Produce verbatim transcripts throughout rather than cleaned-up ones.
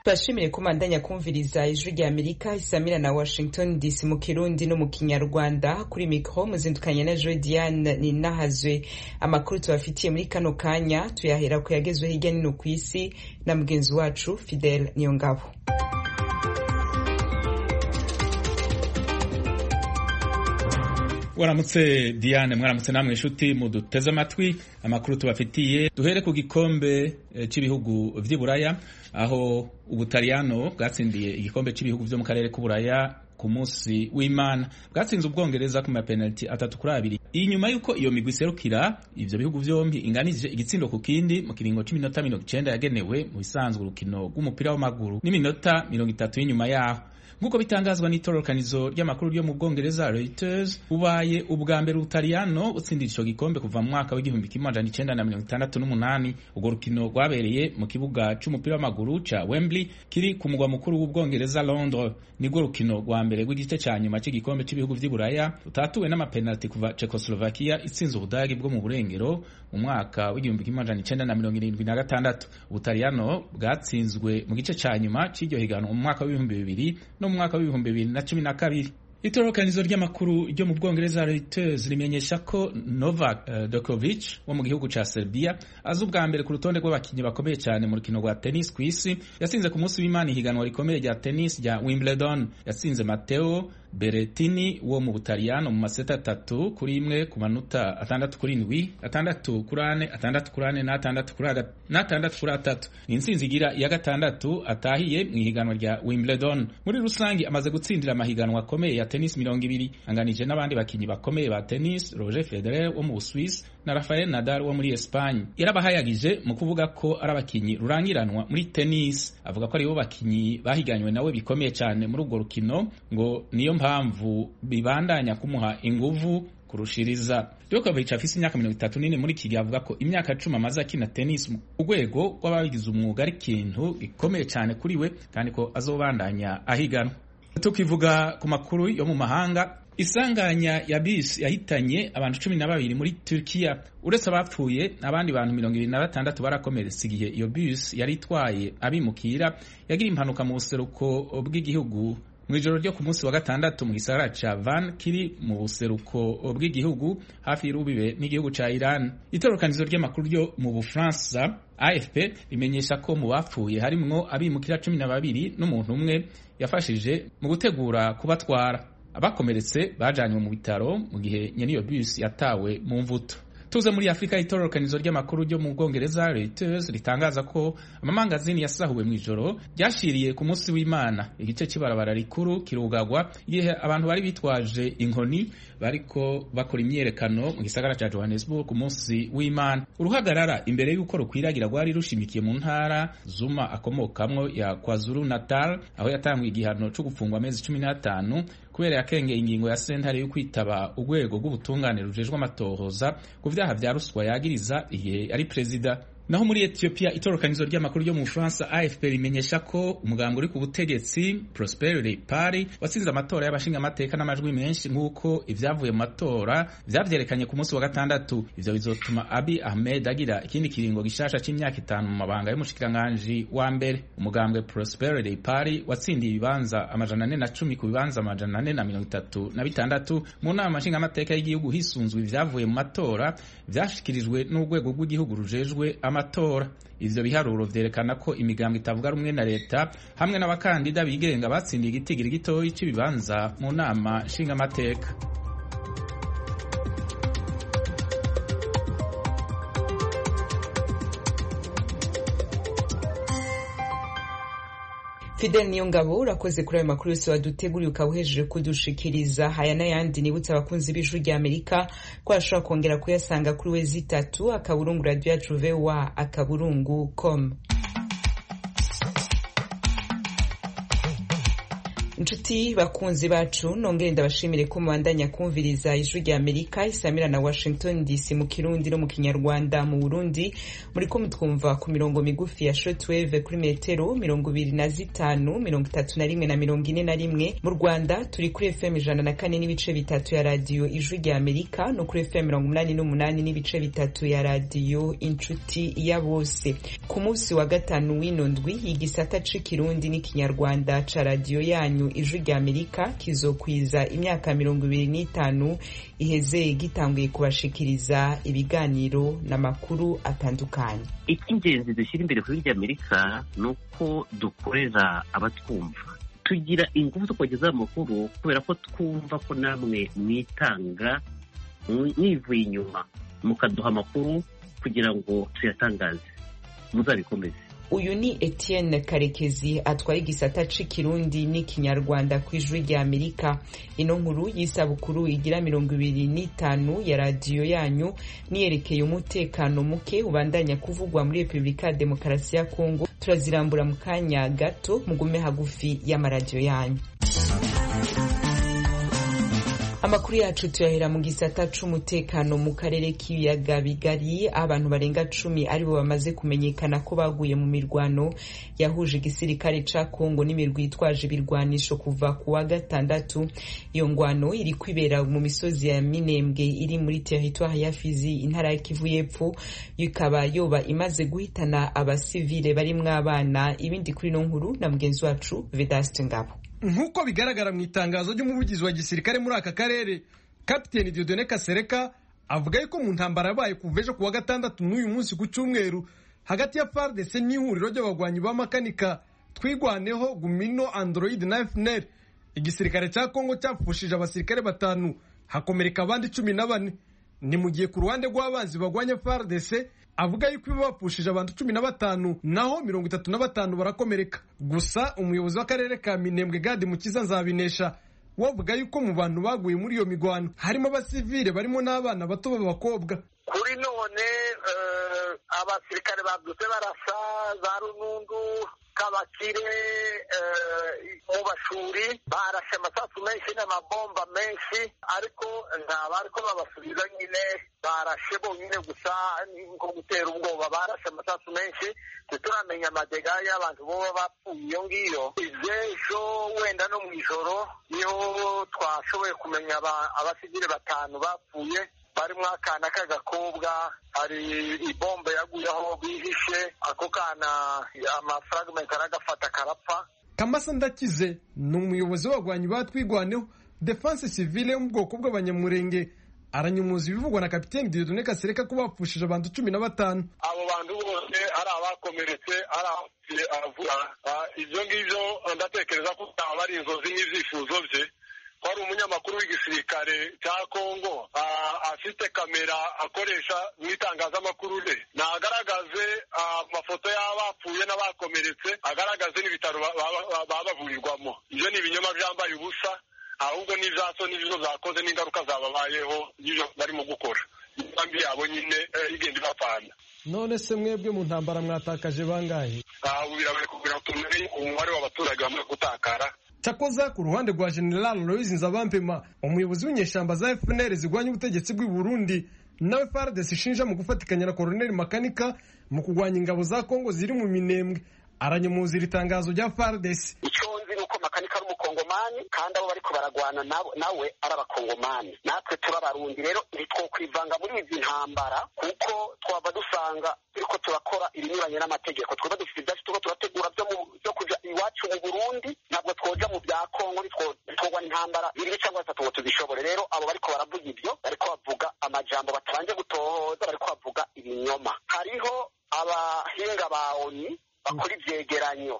Bashimire kumandanya kumviriza ijwi rya Amerika isamira na Washington D C mu Kirundi no mu Kinyarwanda. Kuri mikro muzindukanye na Joy Diane ni nahazwe. Amakuru tubafitiye muri kano kanya tuyahera ko yagezwe hirya no kwisi na mugenzi wacu Fidel Niyongabo. Waramutse Diane, mwaramutse namwe inshuti muduteze amatwi. Amakuru tubafitiye duhere ku gikombe e, c'ibihugu vy'Iburaya aho Ubutaliyano bwatsindiye igikombe c'ibihugu vyo mu karere k'Uburaya ku munsi w'Imana. Bwatsinze Ubwongereza ku mapenalty atatu kuri abiri. Inyuma yuko iyo migwi serukira ivyo bihugu vyombi inganije igitsindo ku kindi mu kiringo c'iminota mirongo icenda yagenewe mu bisanzwe urukino rw'umupira w'amaguru n'iminota mirongo itatu y'inyuma yaho. Nkuko bitangazwa n'itororokanizo ry'amakuru ryo mu Bwongereza Reuters, ubaye ubwa mbere Ubutaliyano utsindira ico gikombe kuva mu mwaka w'igihumbi kimwe amajana icenda na mirongo itandatu n'umunani. Urwo rukino rwabereye mu kibuga c'umupira w'amaguru ca Wembley kiri ku mugwa mukuru w'Ubwongereza Londres. Nirwo rukino rwa mbere rw'igice ca nyuma c'igikombe c'ibihugu vy'Iburaya utatuwe n'amapenalty kuva Czechoslovakia itsinze Ubudagi bwo mu burengero mu mwaka w'igihumbi kimwe amajana icenda na mirongo irindwi na gatandatu. Ubutaliyano bwatsinzwe mu gice ca nyuma c'iryo higanwa mu mwaka w'ibihumbi bibiri no mu mwaka w'ibihumbi bibiri na cumi na kabiri. Itororokanizo ry'amakuru ryo mu Bwongereza Reuters rimenyesha ko Novak uh, Djokovic wo mu gihugu ca Serbia azi ubwa mbere ku rutonde rw'abakinyi bakomeye cyane mu rukino rwa tennis kw'isi. Yasinze ku munsi w'Imana ihiganwa rikomeye rya tennis rya Wimbledon. Yasinze Matteo Berrettini wo mu Butaliyano mu maseta atatu kuri imwe ku manota atandatu kuri indwi, atandatu kuri ane, atandatu kuri ane n'atandatu kuri n'atandatu kuri atatu. Ni intsinzi igira iya gatandatu atahiye mu ihiganwa rya Wimbledon. Muri rusangi amaze gutsindira amahiganwa akomeye ya tennis mirongo ibiri, anganije n'abandi bakinyi bakomeye ba tennis Roger Federer wo mu Busuwisi na Rafael Nadal wo muri Espagne. Yarabahayagije mu kuvuga ko ari abakinyi rurangiranwa muri tennis. Avuga ko ari bo bakinyi bahiganywe nawe bikomeye cyane muri urwo rukino, ngo niyo mpamvu bibandanya kumuha inguvu kurushiriza. Djokovic afise imyaka mirongo itatu n'ine muri iki gihe avuga ko imyaka cumi amaze akina tennis mu rwego rw'ababigize umwuga ari ikintu gikomeye cyane kuri we kandi ko azobandanya ahiganwa. Tukivuga ku makuru yo mu mahanga, isanganya ya bisi yahitanye abantu cumi na babiri muri Turkiya. Uretse abapfuye abandi bantu mirongo ibiri na batandatu barakomeretse igihe iyo bisi yari itwaye abimukira yagira impanuka mu buseruko bw'igihugu mwijoro ryo ku munsi wa gatandatu mu gisagara ca Van kiri mu buseruko bw'igihugu hafi y'urubibe n'igihugu ca Iran. Itororokanizo ry'amakuru ryo mu Bufaransa A F P rimenyesha ko mu bapfuye harimwo abimukira cumi na babiri n'umuntu umwe yafashije mu gutegura kubatwara. Abakomeretse bajanywe mu bitaro mu gihe nyene iyo bus yatawe mu mvuto. Tuze muri Afrika, itororokanizo ry'amakuru ryo mu Bwongereza Reuters ritangaza ko amamangazini yasahuwe mu ijoro ryashiriye ku munsi w'Imana. Igice cy'ibarabara rikuru kirugagwa igihe abantu bari bitwaje inkoni bariko bakora imyerekano mu gisagara ca Johannesburg ku munsi w'Imana. Uruhagarara imbere y'uko rukwiragira rwari rushimikiye mu ntara Zuma akomokamwo ya KwaZulu Natal, aho yatangwa igihano cyo gufungwa amezi cumi n'atanu kubera yakengeye ingingo ya sentare yo kwitaba urwego rw'ubutungane rujejwe amatohoza ku vyaha vya ruswa yagiriza igihe ari perezida. Naho muri Ethiopia, itororokanizo ry'amakuru ryo mu France A F P rimenyesha ko umugambo uri ku butegetsi Prosperity Party watsinze amatora y'abashinga amateka n'amajwi menshi nk'uko ivyavuye mu matora vyavyerekanye ku munsi wa gatandatu. Ivyo bizotuma Abiy Ahmed agira ikindi kiringo gishasha c'imyaka itanu mu mabanga y'umushikiranganji wa mbere. Umugambwe Prosperity Party watsindiye ibibanza amajana ane na cumi ku bibanza amajana ane na mirongo itatu na bitandatu mu nama nshinga amateka y'igihugu hisunzwe ivyavuye mu matora vyashikirijwe n'urwego rw'igihugu rujejwe amatora. Ivyo biharuro vyerekana ko imigambo itavuga rumwe na leta hamwe n'abakandida bigenga batsindiye igitigiri gitoyi c'ibibanza mu nama nshinga amateka. Fidel Niyongabo urakoze kuri ayo makuru yose waduteguriye ukawuhejeje kudushikiriza. Haya n'ayandi nibutse abakunzi b'ijwi rya Amerika ko ashobora kongera kuyasanga kuri wezi itatu akaburungu radio yacu V O A akaburungu com. inshuti bakunzi bacu nongere ndabashimire ko mubandanya kumviriza ijwi rya Amerika isamira na Washington D C mu Kirundi no mu Kinyarwanda. Mu Burundi muri ko mutwumva ku mirongo migufi ya shortwave kuri metero mirongo ibiri na zitanu mirongo itatu na rimwe na mirongo ine na rimwe. Mu Rwanda turi kuri F M ijana na kane n'ibice bitatu ya radio ijwi rya Amerika no kuri F M mirongo umunani n'umunani n'ibice bitatu ya radio inshuti ya bose. Ku munsi wa gatanu w'inondwi igisata c'ikirundi n'ikinyarwanda ca radio yanyu ijwi rya Amerika kizokwiza imyaka mirongo ibiri n'itanu iheze gitanguye kubashikiriza ibiganiro n'amakuru atandukanye. Icy'ingenzi dushyira imbere kuri rya Amerika nuko dukorera abatwumva, tugira ingufu zo kugeza amakuru kubera ko twumva ko namwe mwitanga mwivuye inyuma mukaduha amakuru kugira ngo tuyatangaze, muzabikomeze. Uyu ni Etienne Karekezi atwaye igisata c'ikirundi n'ikinyarwanda kw'ijwi rya Amerika. Ino nkuru y'isabukuru igira mirongo ibiri n'itanu ya radio yanyu niyerekeye umutekano muke ubandanya kuvugwa muri Republika Demokarasi ya Kongo. Turazirambura mu kanya gato, mugume hagufi y'amaradiyo yanyu. Amakuru yacu tuyahera mu gisata c'umutekano mu karere k'ibiyaga bigari. Abantu barenga cumi aribo bamaze kumenyekana ko baguye mu mirwano yahuje igisirikare ca Kongo n'imirwi itwaje ibirwanisho kuva ku wa gatandatu. Iyo ngwano iri kwibera mu misozi ya Minembwe iri muri territoire ya Fizi, intara ya Kivu y'Epfo, ikaba yoba imaze guhitana abasivile barimwo abana. Ibindi kuri no nkuru na mugenzi wacu Vedaste Ngabo. Nkuko bigaragara mu itangazo ry'umuvugizi wa gisirikare muri aka karere, Kapiteni Dieudonné Kasereka avuga yuko mu ntambara yabaye kuva ejo kuwa gatandatu n'uyu munsi ku cyumweru hagati ya F A R D C n'ihuriro ry'abagwanyi b'amakanika Twigwaneho, Gumino, Android na F N L, igisirikare cya Kongo cyapfushije abasirikare batanu hakomereka abandi cumi na bane. Ni mu gihe ku ruhande rw'abanzi bagwanya F A R D C avuga yuko bapfushije abantu cumi na batanu naho mirongo itatu na batanu barakomereka. Gusa umuyobozi w'akarere ka Minembwe Gadi Mukiza Nzabinesha wavuga yuko mu bantu baguye muri iyo migwano harimo abasivile barimo n'abana bato b'abakobwa. Kuri none uh, abasirikare babyutse barasa za Runundu, Kabakire, mu bashuri barashe amasasu menshi n'amabomba menshi, ariko nta bariko babasubiza nyine, barashe bonyine gusa nko gutera ubwoba. Barashe amasasu menshi, tuturamenya amadega y'abantu boba bapfuye iyo ngiyo. Ejo wenda no mw'ijoro niho twashoboye kumenya abasivile batanu bapfuye, barimo akana k'agakobwa. Hari ibombe yaguyeho bihishe, ako kana amafragment aragafata karapfa. Kamasa Ndakize ni umuyobozi w'abagwanyi ba Twigwaneho Defense Civile yo mu bwoko bw'abanyamurenge, aranyumuza ibivugwa na Kapiteni Dieudonné Kasereka ko bapfushije abantu cumi na batanu. Abo bantu bose ari abakomeretse, ari avuga ibyo ngibyo, ndatekereza ko aba ari inzozi n'ivyifuzo vye. Kwari umunyamakuru w'igisirikare cya Kongo afite kamera akoresha mu itangazamakuru re, nagaragaze amafoto y'abapfuye n'abakomeretse, agaragaze n'ibitaro babavurirwamo. Ibyo ni ibinyoma byambaye ubusa, ahubwo n'ivyaso n'ivyo zakoze n'ingaruka zababayeho n'ivyo barimo gukora. Imbi yabo nyine igenda ibapfana. None se mwebwe mu ntambara mwatakaje bangahe? Ubu birabaye kugira tumenye umubare w'abaturage bamaze gutakara. Cyakoza ku ruhande rwa General Aloys Nzabampema, umuyobozi w'inyeshamba za F N L zigwanya ubutegetsi bw'u Burundi, nawe F A R D C ishinja mu gufatikanya na Colonel Makanika mu kugwanya ingabo za Kongo ziri mu Minembwe, aranyemuza iri tangazo rya F A R D C. Iconzi nuko Makanika ari umukongomani kandi abo bariko baragwana nawe ari abakongomani, natwe turabarundi. Rero nitwo kwivanga muri izi ntambara kuko twaba dusanga turiko turakora ibinyuranye n'amategeko. Twaba dufite ibyacu tuko turategura byo kuja iwacu mu Burundi, ntabwo twoja mu bya Kongo, nitwogwa intambara bibiri cyangwa bitatu ngo tubishobore. Rero abo bariko baravuga ibyo, bariko bavuga amajambo batabanje gutohoza, bariko bavuga ibinyoma. Hariho abahinga ba O N U bakora ivyegeranyo,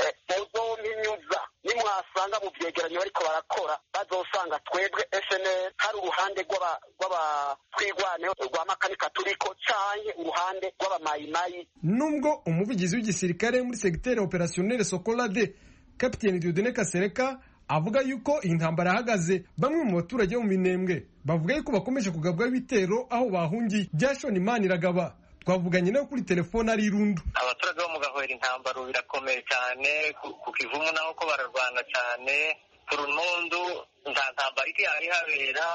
muzompinyuza nimwasanga mu vyegeranyo bariko barakora, bazosanga twebwe S N L hari uruhande rw'abatwigwaneho rwa Makanika turiko canke uruhande rw'abamayimayi. Nubwo umuvugizi w'igisirikare muri secteur opérationnel Sokolade Kapiteni Dieudonné Kasereka avuga yuko iyi ntambara yahagaze, bamwe mu baturage bo mu Minembwe bavuga yuko bakomeje kugabwa ibitero aho bahungiye. Byashoni Maniragaba twavuganye nawe kuri telefone ari Irundu. Abaturage bo mu Gahwera intambaro birakomeye cyane, ku Kivumu naho ko bararwana cyane, ku runundu nta ntambara ikihari habera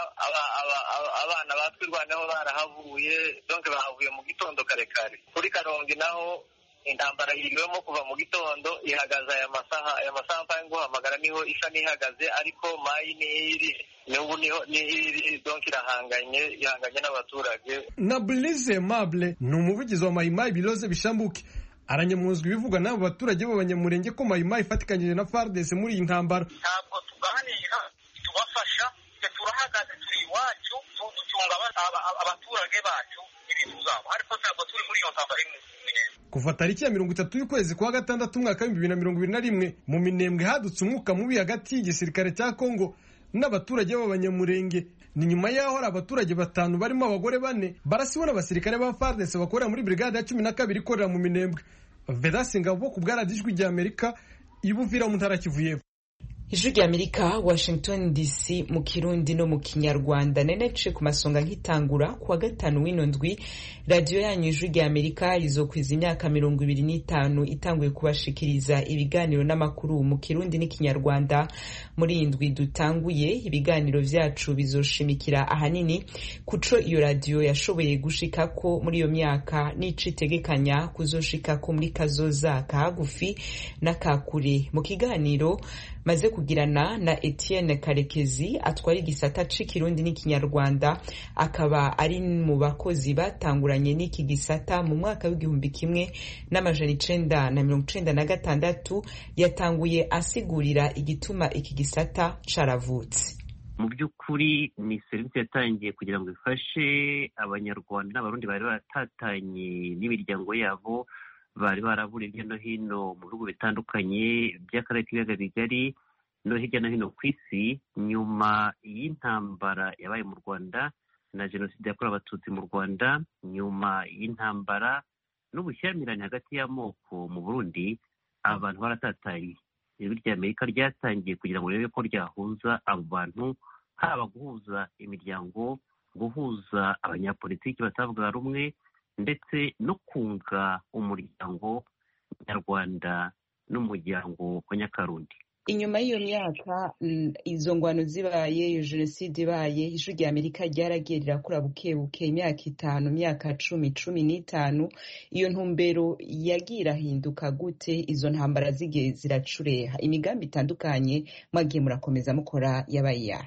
abana batwirwaneho barahavuye donc bahavuye mu gitondo kare kare. Kuri Karongi naho intambara yiriwemo kuva mu gitondo ihagaze aya masaha aya masaha mpa nguhamagara niho isa n'ihagaze, ariko mayi niri n'ubu niho niri donc irahanganye ihanganye n'abaturage. Na Blaise Mable ni umuvugizi wa Mayimayi Biloze Bishambuke aranyamuzwa ibivugwa n'abo baturage b'abanyamurenge ko Mayimayi ifatikanyije na F A R D C muri iyi ntambara. Ntabwo tuganira tubafasha, turahagaze turi iwacu ducunga abaturage bacu ibintu zabo, ariko ntabwo turi muri iyo ntambara imwe. Kuva tariki ya mirongo itatu y'ukwezi kwa gatandatu umwaka w'ibihumbi bibiri na mirongo ibiri na rimwe mu Minembwe hadutse umwuka mubi hagati y'igisirikare cya Kongo n'abaturage b'abanyamurenge. Ni nyuma yaho ari abaturage batanu barimo abagore bane barasiwe n'abasirikare ba F A R D C bakorera muri brigade ya cumi na kabiri ikorera mu Minembwe. Vedaste Ngabo ku bwaradijwi rya Amerika ibuvira mu ntara Kivu y'Epfo. Ijwi rya Amerika, Washington D C mu Kirundi no mu Kinyarwanda. Nenece ku masonga nkitangura kuwa gatanu w'ino ndwi radio yanyu Ijwi rya Amerika izokwiza imyaka mirongo ibiri n'itanu itanguye kubashikiriza ibiganiro n'amakuru mu Kirundi n'Ikinyarwanda. Muri indwi dutanguye ibiganiro vyacu bizoshimikira ahanini kuco iyo radio yashoboye gushikako muri iyo myaka n'icitegekanya kuzoshikako muri kazoza kagufi n'akakure. Mu kiganiro maze kugirana na Etienne Karekezi atwara igisata c'Ikirundi n'Ikinyarwanda, akaba ari mu bakozi batanguranye n'iki gisata mu mwaka w'igihumbi kimwe n'amajana icenda na mirongo icenda na gatandatu, yatanguye asigurira igituma iki gisata caravutse. Mu by'ukuri ni serivisi yatangiye kugira ngo ifashe abanyarwanda n'abarundi bari batatanye n'imiryango yabo, bari barabura hirya no hino mu bihugu bitandukanye by'akarere k'ibiyaga bigari no hirya no hino ku isi, nyuma y'intambara yabaye mu Rwanda na jenoside yakorewe abatutsi mu Rwanda, nyuma y'intambara n'ubushyamirane hagati y'amoko mu Burundi, abantu baratatanye. Ijwi rya Amerika ryatangiye kugira ngo rebe ko ryahuza abo bantu, haba guhuza imiryango, guhuza abanyapolitiki batavuga rumwe, ndetse no kunga umuryango nyarwanda n'umuryango wa Nyakarundi. Inyuma y'iyo myaka izo ngwano zibaye, iyo jenoside ibaye, Ijwi rya Amerika ryaragiye rirakura buke buke, imyaka itanu, imyaka cumi, cumi n'itanu. Iyo ntumbero yagiye irahinduka gute? Izo ntambara zigiye ziracureha, imigambi itandukanye mwagiye murakomeza mukora yabaye ya.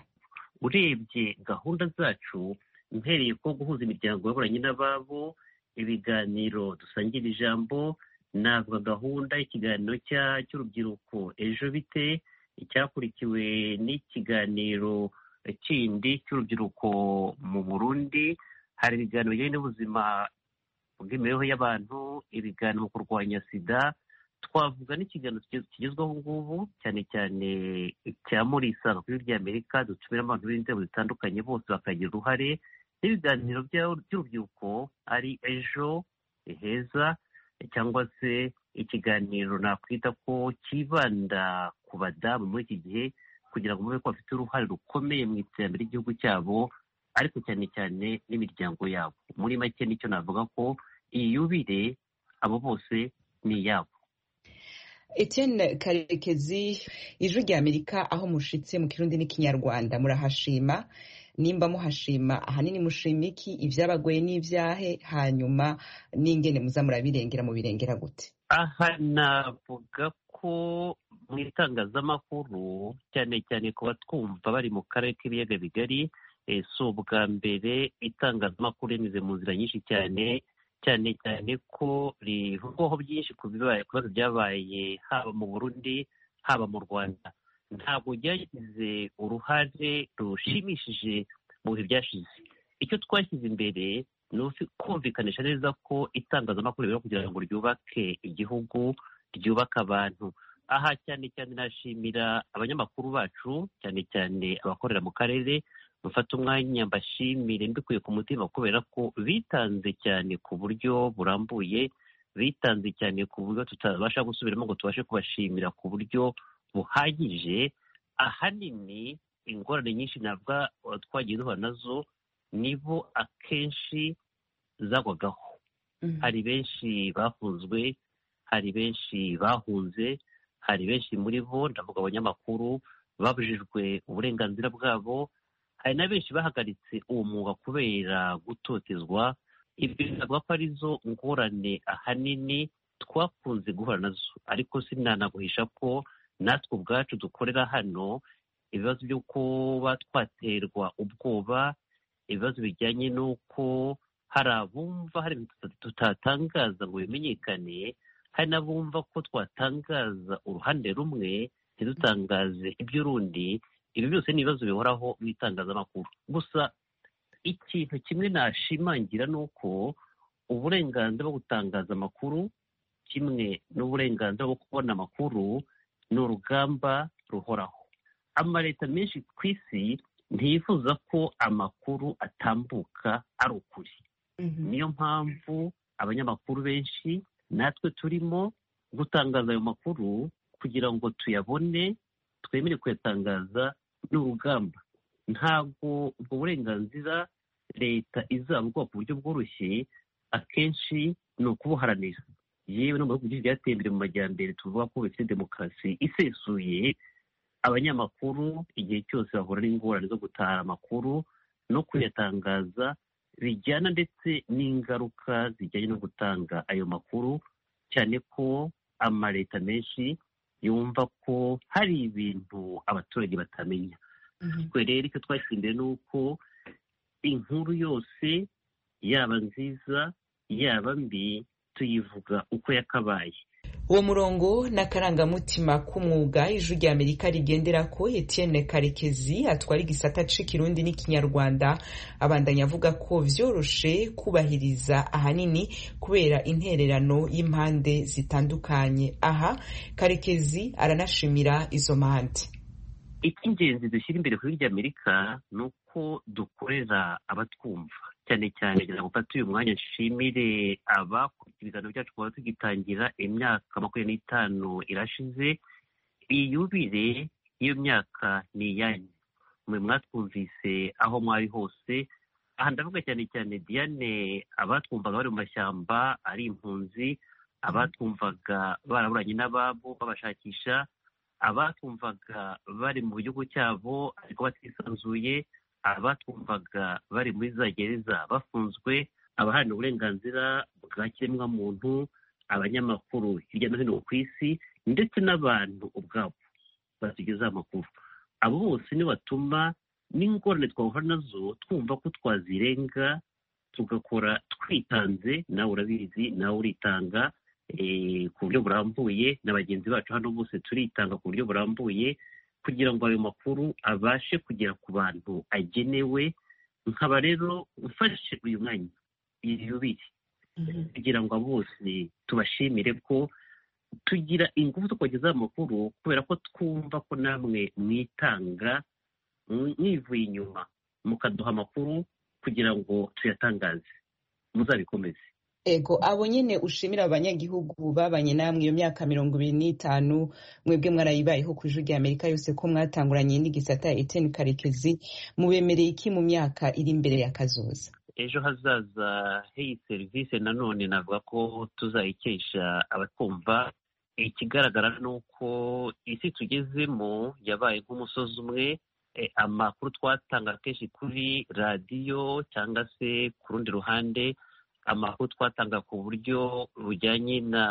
Urebye gahunda zacu mpereye ko guhuza imiryango y'ababuranyi n'ababo, ibiganiro dusangira ijambo, navuga gahunda y'ikiganiro cy'urubyiruko ejo bite, icyakurikiwe n'ikiganiro kindi cy'urubyiruko mu Burundi. Hari ibiganiro bijyanye n'ubuzima bw'imibereho y'abantu, ibiganiro mu kurwanya sida, twavuga n'ikiganiro kigezweho ngubu cyane cyane cya Murisanga kuri Ijwi rya Amerika, dutumiramo abantu b'inzego zitandukanye bose bakagira uruhare, n'ibiganiro by'urubyiruko ari ejo heza, cyangwa se ikiganiro nakwita ko kibanda ku badamu muri iki gihe, kugira ngo mube ko bafite uruhare rukomeye mu iterambere ry'igihugu cyabo, ariko cyane cyane n'imiryango yabo. Muri make nicyo navuga ko iyi yubire abo bose ni iyabo. Etienne Karekezi, Ijwi rya Amerika aho mushitse mu Kirundi n'Ikinyarwanda murahashima. Nimba muhashima ahanini mushima iki? Ivyabagoye n'ivyahe? Hanyuma n'ingene muza murabirengera mu birengera gute? Aha navuga ko mu itangazamakuru cyane cyane ku batwumva bari mu karere k'ibiyaga bigari, si ubwa mbere itangazamakuru rinyuze mu nzira nyinshi cyane cyane cyane ko rivugwaho byinshi ku bibazo byabaye haba mu Burundi haba mu Rwanda. Ntabwo ryagize uruhare rushimishije mu bihe byashize. Icyo twashyize imbere ni kumvikanisha neza ko itangazamakuru rero kugira ngo ryubake igihugu, ryubake abantu. Aha cyane cyane nashimira abanyamakuru bacu, cyane cyane abakorera mu karere, mufata umwanya mbashimire mbikuye ku mutima kubera ko bitanze cyane ku buryo burambuye, bitanze cyane ku buryo tutabasha gusubiramo ngo tubashe kubashimira ku buryo buhagije. Ahanini ingorane nyinshi navuga twagiye duhura nazo nibo akenshi zagwagaho. Mm-hmm. Hari benshi bafunzwe, hari benshi bahunze, hari benshi muri bo ndavuga abanyamakuru babujijwe uburenganzira bwabo. Hari na benshi bahagaritse uwo mwuga kubera gutotezwa. Ibyo bivuga ko arizo ngorane ahanini twakunze guhura nazo, ariko sinanaguhisha ko natwe ubwacu dukorera hano ibibazo byo kuba twaterwa ubwoba, ibibazo bijyanye n'uko hari abumva hari ibintu tutatangaza ngo bimenyekane, hari n'abumva ko twatangaza uruhande rumwe ntidutangaze iby'urundi. Ibi byose ni ibibazo bihoraho mu itangazamakuru. Gusa ikintu kimwe nashimangira ni uko uburenganzira bwo gutangaza amakuru kimwe n'uburenganzira bwo kubona amakuru ni urugamba ruhoraho. Amaleta menshi ku isi ntiyifuza ko amakuru atambuka ari ukuri. Mm-hmm. Niyo mpamvu abanyamakuru benshi natwe turimo gutangaza ayo makuru kugira ngo tuyabone, twemere kuyatangaza n'urugamba. Ntabwo ubwo burenganzira leta izabuguha ku buryo bworoshye, akenshi ni ukubuharanira. Yewe no mu bihugu byateye imbere mu majyambere tuvuga ko bifite demokarasi isesuye, abanyamakuru igihe cyose bahura n'ingorane zo gutara amakuru no kuyatangaza bijyana ndetse n'ingaruka zijyanye no gutanga ayo makuru, cyane ko amaleta menshi yumva ko hari ibintu abaturage batamenya. Mm-hmm. Twe rero icyo twashimiye ni uko inkuru yose yaba nziza yaba mbi tuyivuga uko yakabaye. Uwo murongo n'akarangamutima k'umwuga Ijwi ry'Amerika rigendera ko Etienne Karekezi atwara igisata c'ikirundi n'ikinyarwanda abandanya avuga ko vyoroshe kubahiriza ahanini kubera intererano y'impande zitandukanye. Aha Karekezi aranashimira izo mpande. Icy'ingenzi dushyira imbere ku Ijwi ry'Amerika ni uko dukorera abatwumva, cyane cyane kugira ngo mfate uyu mwanya nshimire abakurikiye ibiganiro byacu kuva tugitangira imyaka makumyabiri n'itanu irashize. Iyi yubile y'iyo myaka ni iyanyu, mwe mwatwumvise aho mwari hose. Aha ndavuga cyane cyane Diane, abatwumvaga bari mu mashyamba ari impunzi, abatwumvaga baraburanye n'ababo babashakisha, abatwumvaga bari mu gihugu cyabo ariko batisanzuye, abatwumvaga bari muri za gereza bafunzwe, abaharanira uburenganzira bwa kiremwamuntu, abanyamakuru hirya no hino ku isi, ndetse n'abantu ubwabo batugezaho amakuru. Abo bose ni batuma n'ingorane twahura nazo twumva ko twazirenga tugakora twitanze. Nawe urabizi, nawe uritanga ku buryo burambuye, na bagenzi bacu hano bose turitanga ku buryo burambuye kugira ngo ayo makuru abashe kugera ku bantu agenewe. Nkaba rero mfashe uyu mwanya iyi yubile kugira ngo bose tubashimire ko tugira ingufu zo kubagezaho amakuru, kubera ko twumva ko namwe mwitanga mwivuye inyuma mukaduha amakuru kugira ngo tuyatangaze. Muzabikomeze. Ego, abo nyene ushimira abanyagihugu babanye namwe iyo myaka mirongo ibiri n'itanu mwebwe mwarayibayeho ku Ijwi ry'Amerika yose, ko mwatanguranye n'igisata Etienne Karekezi, mubemereye iki mu myaka iri imbere ya kazoza? Ejo hazaza h'iyi serivisi nanone navuga ko tuzayikesha abatwumva. Ikigaragara ni uko isi tugezemo yabaye nk'umusozi umwe. E, amakuru twatanga kenshi kuri radiyo cyangwa se ku rundi ruhande amakuru twatanga ku buryo bujyanye na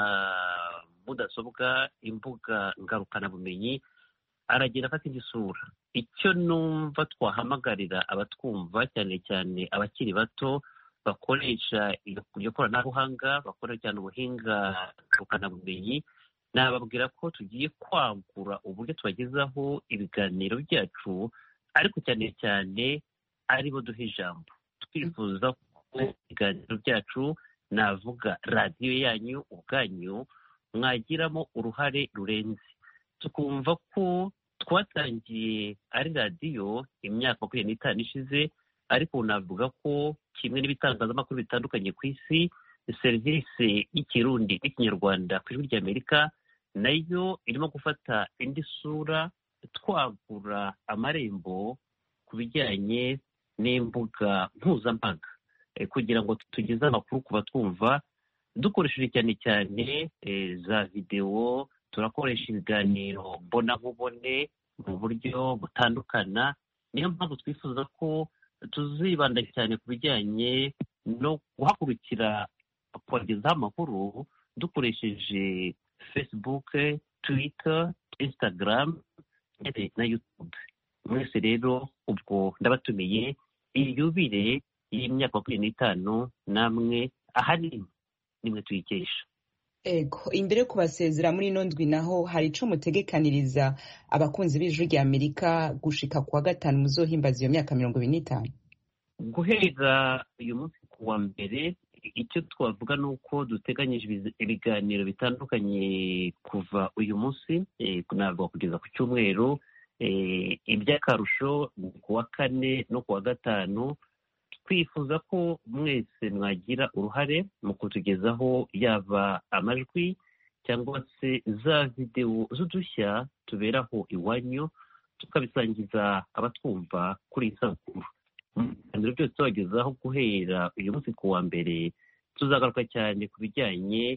mudasobwa, imbuga ngarukanabumenyi, aragenda afata indi sura. Icyo numva twahamagarira abatwumva, cyane cyane abakiri bato bakoresha iryo koranabuhanga, bakoresha cyane ubuhinga ngarukanabumenyi, nababwira ko tugiye kwagura uburyo tubagezaho ibiganiro byacu, ariko cyane cyane aribo duha ijambo. Twifuza ibiganiro byacu, navuga radiyo yanyu ubwanyu, mwagiramo uruhare rurenze. Tukumva ko twatangiye ari radiyo imyaka makumyabiri n'itanu ishize, ariko navuga ko kimwe n'ibitangazamakuru bitandukanye ku isi, serivisi y'ikirundi n'ikinyarwanda ku Ijwi ry'Amerika nayo irimo gufata indi sura, twagura amarembo ku bijyanye n'imbuga mpuzambaga kugira ngo tugeze amakuru ku batwumva dukoresheje cyane cyane za videwo. Turakoresha ibiganiro mbona nkubone mu buryo butandukana. Niyo mpamvu twifuza ko tuzibanda cyane ku bijyanye no guhagurukira kubagezaho amakuru dukoresheje Facebook, Twitter, Instagram na YouTube. Mwese rero ubwo ndabatumiye iyi yubile y'imyaka makumyabiri n'itanu namwe ahanini nimwe tuyikesha. Ego, imbere yo kubasezera muri ino ndwi naho hari ico mutegekaniriza abakunzi b'ijwi rya Amerika gushika kuwa gatanu muzohimbaza iyo myaka mirongo ibiri n'itanu? Guhera uyu munsi kuwa mbere, icyo twavuga ni uko duteganyije ibiganiro bitandukanye kuva uyu munsi navuga kugeza ku cyumweru. Iby'akarusho ni kuwa kane no kuwa gatanu. Twifuza ko mwese mwagira uruhare mu kutugezaho yaba amajwi cyangwa se za videwo z'udushya tuberaho iwanyu, tukabisangiza abatwumva kuri iyi sabukuru. Ibiganiro byose tubagezaho guhera uyu munsi ku wa mbere, tuzagaruka cyane ku bijyanye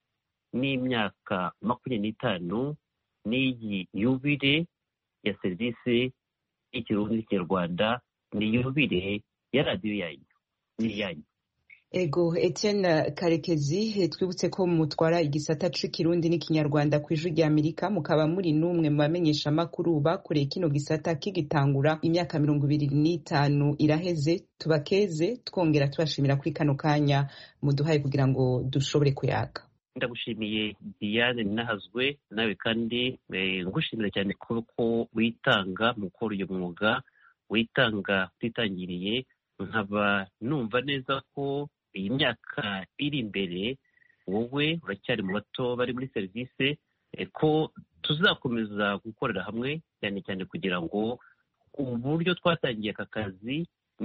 n'imyaka makumyabiri n'itanu n'iyi yubile ya serivisi y'ikirundi n'ikinyarwanda, ni yubile ya radiyo yanyu ni yanyu. Ego, Etienne Karekezi, twibutse ko mutwara igisata c'ikirundi n'ikinyarwanda ku ijwi rya Amerika, mukaba muri numwe mu bamenyesha makuru bakoreye kino gisata kigitangura imyaka mirongo ibiri n'itanu iraheze. Tubakeze twongera tubashimira kuri kano kanya muduhaye kugira ngo dushobore kuyaga. Ndagushimiye Diane Nahazwe, nawe kandi ngushimira cyane ko witanga mu gukora uyu mwuga, witanga utitangiriye. Nkaba numva neza ko iyi myaka iri imbere wowe uracyari mu bato bari muri serivisi, ko tuzakomeza gukorera hamwe cyane cyane kugira ngo uburyo twatangiye aka kazi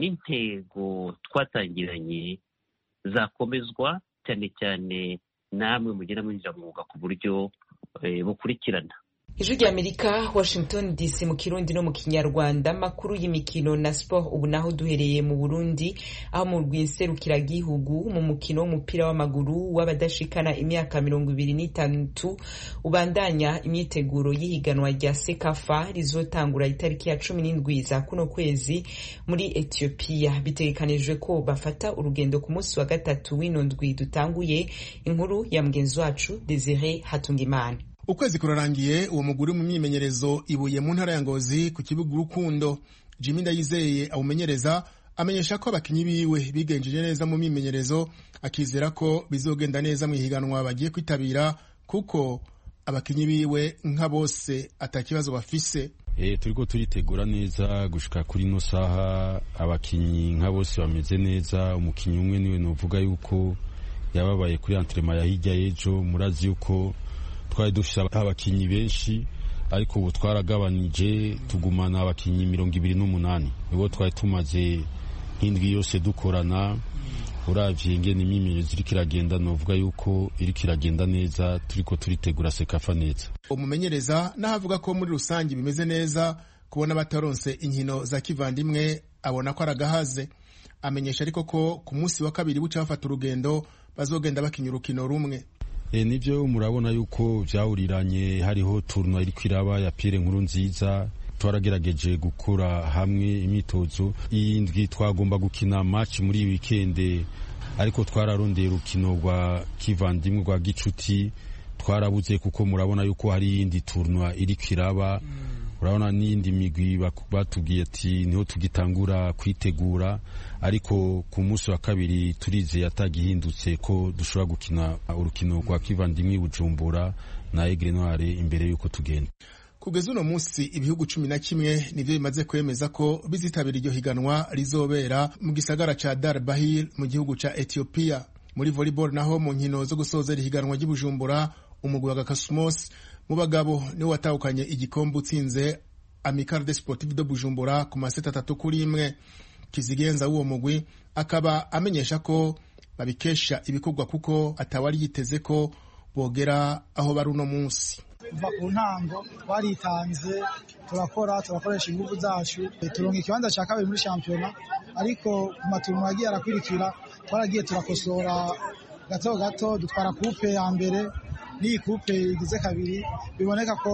n'intego twatangiranye zakomezwa, cyane cyane namwe mugera mwinjira mu mwuga ku buryo bukurikirana. Ijwi rya Amerika, Washington D C mu Kirundi no mu Kinyarwanda. Makuru y'imikino na sport ubu naho duhereye mu Burundi, aho mu rwinserukira gihugu mu mukino w'umupira w'amaguru w'abadashikana imyaka mirongo ibiri n'itanu ubandanya imyiteguro y'ihiganwa rya Sekafa rizotangura itariki ya cumi n'indwi za kuno kwezi muri Ethiopia. Bitegekanijwe ko bafata urugendo ku munsi wa gatatu w'ino ndwi dutanguye. Inkuru ya mugenzi wacu Desire Hatungimana. Ukwezi kurarangiye, uwo muguri mu myimenyerezo Ibuye mu ntara ya Ngozi ku kibuga Urukundo. Jimmy Ndayizeye awumenyereza amenyesha ko abakinyi biwe bigenjeje neza mu myimenyerezo, akizera ko bizogenda neza mu higanwa bagiye kwitabira, kuko abakinyi biwe nka bose atakibazo bafise. Eh turiko turitegura neza gushika kuri no saha, abakinyi nka bose bameze neza. Umukinyi umwe niwe novuga yuko yababaye kuri entraînement ya hirya y'ejo. Murazi yuko twari dufite abakinyi benshi, ariko ubu twaragabanije tugumana abakinyi mirongo ibiri n'umunani. Nibo twari tumaze nk'indwi yose dukorana. Uravye ingene imyimenyerezo iriko iragenda, novuga yuko iriko iragenda neza, turiko turitegura Sekafa neza. Umumenyereza nahavuga ko muri rusangi bimeze neza, kubona bataronse inkino za kivandimwe abona ko aragahaze. Amenyesha ariko ko ku munsi wa kabiri buca bafata urugendo bazogenda bakinya urukino rumwe. E, nivyo murabona yuko vyawuriranye, hariho tournoi iriko iraba ya Pierre Nkurunziza. Twaragerageje gukora hamwe imitozo. Iyi ndwi twagomba gukina match muri weekend, ariko twararondeye urukino rwa kivandimwe rwa gicuti twarabuze, kuko murabona yuko hari indi tournoi iriko iraba. Urabona n'indi migwi batubwiye ati niho tugitangura kwitegura, ariko ku munsi wa kabiri turize atagihindutse ko dushobora gukina urukino rwa kivandimwe Bujumbura na Aigle Noire imbere yuko tugenda. Kugeza uno munsi ibihugu cumi na kimwe nivyo bimaze kwemeza ko bizitabira iryo higanwa rizobera mu gisagara ca Dar Bahir mu gihugu ca Ethiopia. Muri volleyball naho mu nkino zo gusozera ihiganwa ry'Ibujumbura, umugwi wa Gakasumos mu bagabo niwe watahukanye igikombe utsinze Amical des Sportifs de Bujumbura ku maseta atatu kuri imwe. Kizigenza w'uwo mugwi akaba amenyesha ko babikesha ibikorwa, kuko atawari yiteze ko bogera aho bari uno munsi. Kuva ku ntango twaritanze, turakora turakoresha ingufu zacu, turonka ikibanza cya kabiri muri shampiyona, ariko ku maturno yagiye arakurikira twaragiye turakosora gato gato, dutwara coupe ya mbere n'iyi coupe igize kabiri. Biboneka ko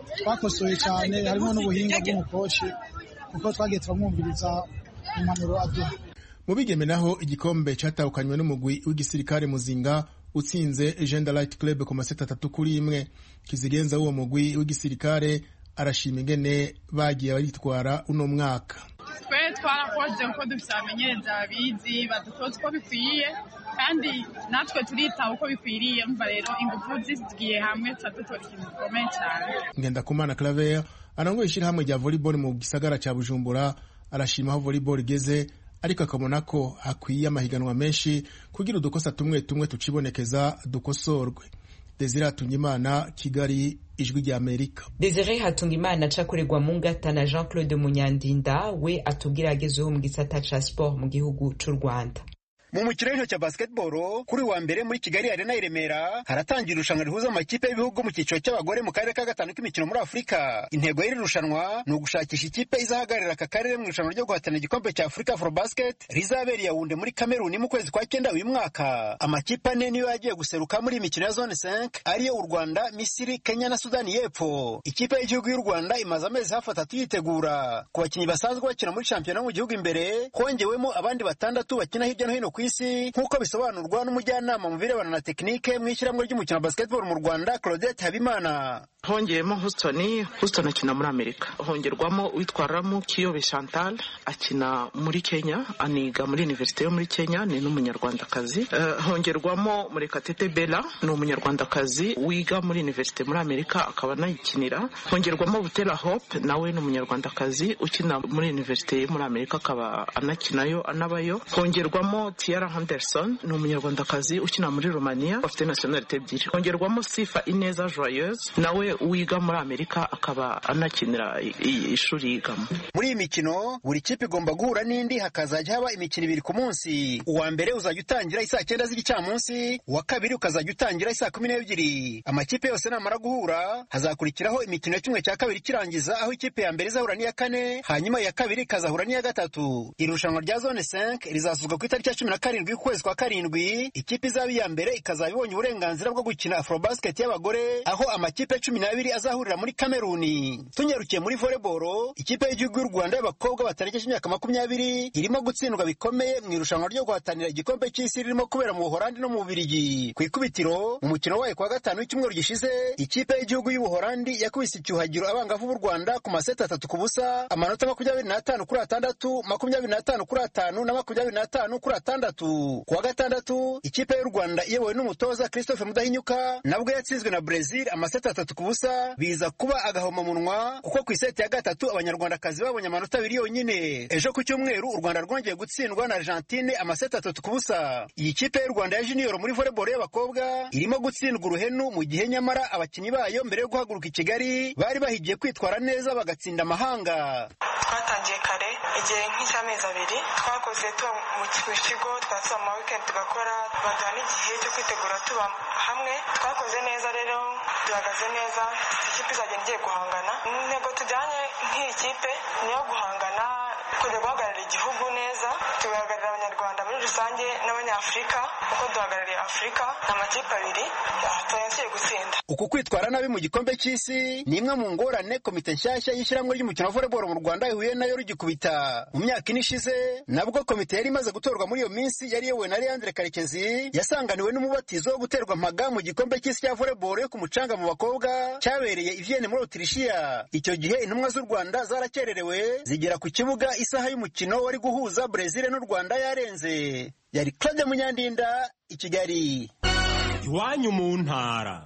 twakosoye cyane harimo n'ubuhinga bw'umukoci kuko twagiye turamwumviriza impanuro aduha. Mu bigeme naho igikombe cyatahukanywe n'umugwi w'igisirikare Muzinga utsinze Agenda Light Club ku maseta atatu kuri imwe. Kizigenza uwo mugwi w'igisirikare arashima ingene bagiye baritwara uno mwaka. Twe twarakoze uko dufite abamenyereza abizi badukoze uko bikwiye kandi natwe turitaho uko bikwiriye, mva rero ingufu zigiye hamwe tutadutora ikintu gikomeye cyane. Ngendakumana Claver arangoye ishyirahamwe rya volleyball mu gisagara cya Bujumbura arashima aho volleyball igeze, ariko akabona ko hakwiye amahiganwa menshi kugira udukosa tumwe tumwe tucibonekeza dukosorwe. Desire Hatungimana, Kigali, Ijwi rya Amerika. Desire Hatungimana cakorerwa mu ngata na Jean Claude Munyandinda we atubwira agezeho mu gisata ca sport mu gihugu c'u Rwanda. Mu mukino cya basketball kuri wa mbere muri Kigali Arena i Remera haratangira irushanwa rihuza amakipe y'ibihugu mu cyiciro cy'abagore mu karere ka gatanu k'imikino muri Afurika. Intego y'iri rushanwa ni ugushakisha ikipe izahagararira aka karere mu irushanwa ryo guhatanira igikombe cya Afurika for Basket rizabera Yaounde muri Cameroon mu kwezi kwa cyenda uyu mwaka. Amakipe ane niyo yagiye guseruka muri imikino ya zone cinq ariyo u Rwanda, Misiri, Kenya na Sudani y'Epfo. Ikipe y'igihugu y'u Rwanda imaze amezi hafi atatu yitegura. Ku bakinnyi basanzwe bakina muri shampiyona mu gihugu imbere hongewemo abandi batandatu bakina hirya no hino kwisi nkuko bisobanurwa n'umujyanama mu birebana na tekinike mu ishyirahamwe ry'umukino wa basketball mu Rwanda Claudette Habimana. Hongeyemo Houston, Houston akina muri Amerika. Hongerwamo witwaramu Kiyobe Chantal akina muri Kenya, aniga muri universite yo muri Kenya, ni n'umunyarwandakazi. Uh, hongerwamo Murekatete Bella ni umunyarwandakazi wiga muri universite muri Amerika akaba nayikinira. Hongerwamo Butera Hope nawe ni umunyarwandakazi ukina muri universite muri Amerika akaba anakinayo anabayo. Hongerwamo Tiara Henderson ni umunyarwandakazi ukina muri Romania afite nationalite ebyiri. Hongerwamo Sifa Ineza Joyeuse nawe wiga muri Amerika akaba anakinira ishuri yigamo. Muri iyi mikino buri kipe igomba guhura n'indi hakazajya haba imikino ibiri ku munsi. Uwa mbere uzajya utangira isaa cyenda z'igicamunsi, uwa kabiri ukazajya utangira isaa kumi n'ebyiri. Amakipe yose namara guhura hazakurikiraho imikino ya kimwe cya kabiri kirangiza aho ikipe ya mbere izahura n'iya kane hanyuma iya kabiri ikazahura n'iya gatatu. Irushanwa rya zone cinq rizasuzwa ku itariki ya cumi na karindwi y'ukwezi kwa karindwi. Ikipe izaba iya mbere ikazaba ibonye uburenganzira bwo gukina Afrobasket y'abagore aho amakipe cumi n'abiri azahurira muri Cameroon. Tunyarukiye muri volleyball, ikipe y'igihugu y'u Rwanda y'abakobwa batarengeje imyaka makumyabiri irimo gutsindwa bikomeye mu irushanwa ryo guhatanira igikombe cy'isi ririmo kubera mu Buholandi no mu Bubiligi. Ku ikubitiro mu mukino wayo kwa gatanu w'icyumweru gishize, ikipe y'igihugu y'u Buholandi yakubise icyuhagiro abangavu b'u Rwanda ku maseta atatu ku busa, amanota makumyabiri n'atanu kuri atandatu, makumyabiri n'atanu kuri atanu na makumyabiri n'atanu kuri atandatu. Ku wa gatandatu ikipe y'u Rwanda iyobowe n'umutoza Christophe Mudahinyuka nabwo yatsinzwe na Brazil amaseta atatu ku busa, biza kuba agahoma munwa kuko ku iseti ya gatatu abanyarwandakazi babonye amanota abiri yonyine. Ejo ku cyumweru u Rwanda rwongeye gutsindwa na Argentine amaseta atatu ku busa. Iyi kipe y'u Rwanda ya junior muri volleyball y'abakobwa irimo gutsindwa uruhenu mu gihe nyamara abakinnyi bayo mbere yo guhaguruka i Kigali bari bahigiye kwitwara neza bagatsinda amahanga. Twatangiye kare igihe nk'icy'amezi abiri twakoze tuba mu kigo twatsa mu weekend tugakora baduha n'igihe cyo kwitegura tuba hamwe. Twakoze neza rero duhagaze neza, ikipe izagenda igiye guhangana. Intego tujyanye nk'iyi kipe niyo guhangana kujya guhagararira igihugu neza, tugahagararira abanyarwanda muri rusange n'abanyafurika kuko duhagarariye Afurika. Amakipe abiri tugiye gutsinda. Uku kwitwara nabi mu gikombe cy'isi ni imwe mu ngorane komite nshyashya y'ishyirahamwe ry'umukino wa volleyball mu Rwanda ihuye nayo rugikubita. Mu myaka ine ishize nabwo komite yari imaze gutorwa muri iyo minsi yari yewe na Leandre Karekezi yasanganiwe n'umubatizo wo guterwa mpaga mu gikombe cy'isi cya volleyball yo ku mucanga mu bakobwa cyabereye i Vienne muri Autrichia. Icyo gihe intumwa z'u Rwanda zarakererewe zigera ku kibuga isaha y'umukino wari guhuza Brazil n'u Rwanda yarenze. Yari Claude Munyandinda i Kigali. Iwanyu mu ntara.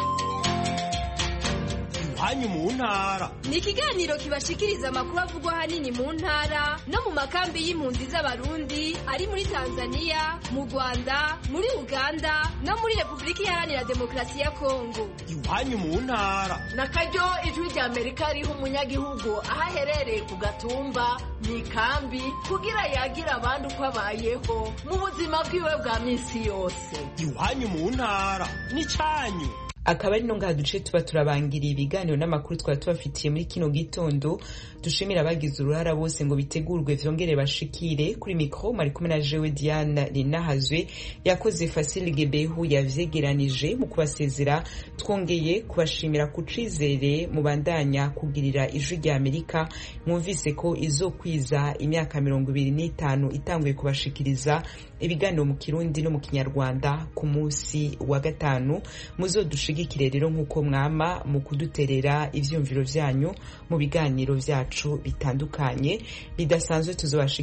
Iwanyu mu ntara ni ikiganiro kibashikiriza amakuru avugwa ahanini mu ntara no mu makambi y'impunzi z'abarundi ari muri Tanzania, mu Rwanda, muri Uganda no muri Repubulika Iharanira Demokarasi ya Kongo. Iwanyu mu ntara na karyo ijwi rya Amerika riha umunyagihugu aho aherereye ku gatumba mu ikambi kugira yagira abandi uko abayeho mu buzima bwiwe bwa minsi yose. Iwanyu mu ntara ni cyanyu. akaba ari no ngaha duce tuba turabangiriye ibiganiro n'amakuru twaba tubafitiye muri kino gitondo. Dushimira abagize uruhara bose ngo bitegurwe vyongere bashikire. Kuri mikro mari kumwe na jewe Diane Ninahazwe, yakoze Fasile Gebehu yavyegeranije mu kubasezera. Twongeye kubashimira kucizere mubandanya kugirira Ijwi rya Amerika. Mwumvise ko izokwiza imyaka mirongo ibiri n'itanu itanguye kubashikiriza ibiganiro mu Kirundi no mu Kinyarwanda ku munsi wa gatanu. Muzodushigikire rero nk'uko mwama mu kuduterera ivyumviro vyanyu mu biganiro vyacu bitandukanye bidasanzwe. Tuzobashikira